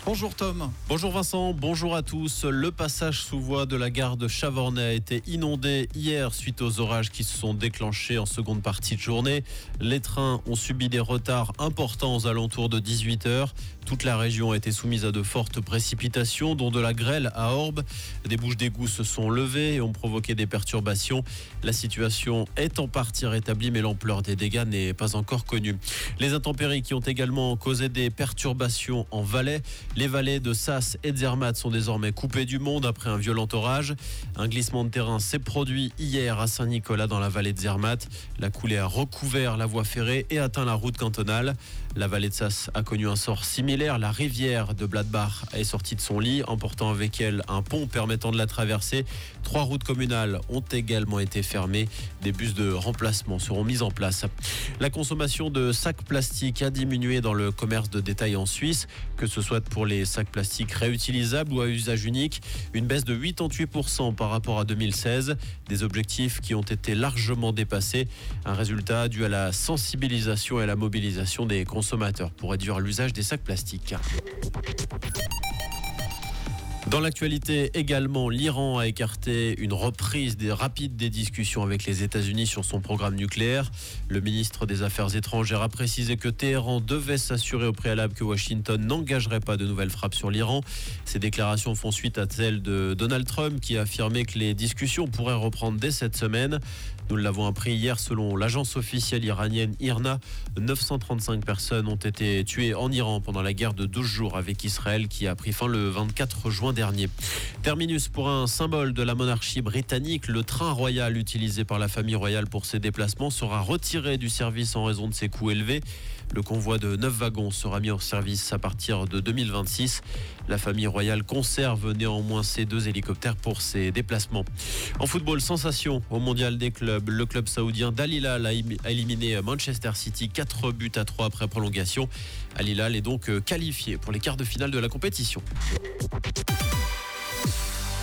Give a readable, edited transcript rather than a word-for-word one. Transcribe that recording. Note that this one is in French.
Bonjour Tom. Bonjour Vincent, bonjour à tous. Le passage sous voie de la gare de Chavornay a été inondé hier suite aux orages qui se sont déclenchés en seconde partie de journée. Les trains ont subi des retards importants aux alentours de 18h. Toute la région a été soumise à de fortes précipitations, dont de la grêle à Orbe. Des bouches d'égout se sont levées et ont provoqué des perturbations. La situation est en partie rétablie, mais l'ampleur des dégâts n'est pas encore connue. Les intempéries qui ont également causé des perturbations en Valais. Les vallées de Sasse et de Zermatt sont désormais coupées du monde après un violent orage. Un glissement de terrain s'est produit hier à Saint-Nicolas dans la vallée de Zermatt. La coulée a recouvert la voie ferrée et atteint la route cantonale. La vallée de Sasse a connu un sort similaire. La rivière de Bladbach est sortie de son lit, emportant avec elle un pont permettant de la traverser. 3 routes communales ont également été fermées. Des bus de remplacement seront mis en place. La consommation de sacs plastiques a diminué dans le commerce de détail en Suisse, que ce soit pour les sacs plastiques réutilisables ou à usage unique. Une baisse de 88% par rapport à 2016. Des objectifs qui ont été largement dépassés. Un résultat dû à la sensibilisation et à la mobilisation des consommateurs pour réduire l'usage des sacs plastiques. Dans l'actualité également, l'Iran a écarté une reprise rapide des discussions avec les États-Unis sur son programme nucléaire. Le ministre des Affaires étrangères a précisé que Téhéran devait s'assurer au préalable que Washington n'engagerait pas de nouvelles frappes sur l'Iran. Ces déclarations font suite à celles de Donald Trump qui a affirmé que les discussions pourraient reprendre dès cette semaine. Nous l'avons appris hier, selon l'agence officielle iranienne IRNA, 935 personnes ont été tuées en Iran pendant la guerre de 12 jours avec Israël qui a pris fin le 24 juin dernier. Terminus pour un symbole de la monarchie britannique. Le train royal utilisé par la famille royale pour ses déplacements sera retiré du service en raison de ses coûts élevés. Le convoi de 9 wagons sera mis en service à partir de 2026. La famille royale conserve néanmoins ces 2 hélicoptères pour ses déplacements. En football, sensation au mondial des clubs. Le club saoudien d'Al Hilal a éliminé Manchester City 4-3 après prolongation. Al Hilal est donc qualifié pour les quarts de finale de la compétition.